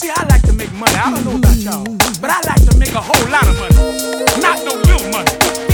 See, I like to make money. I don't know about y'all, but I like to make a whole lot of money. Not no little money.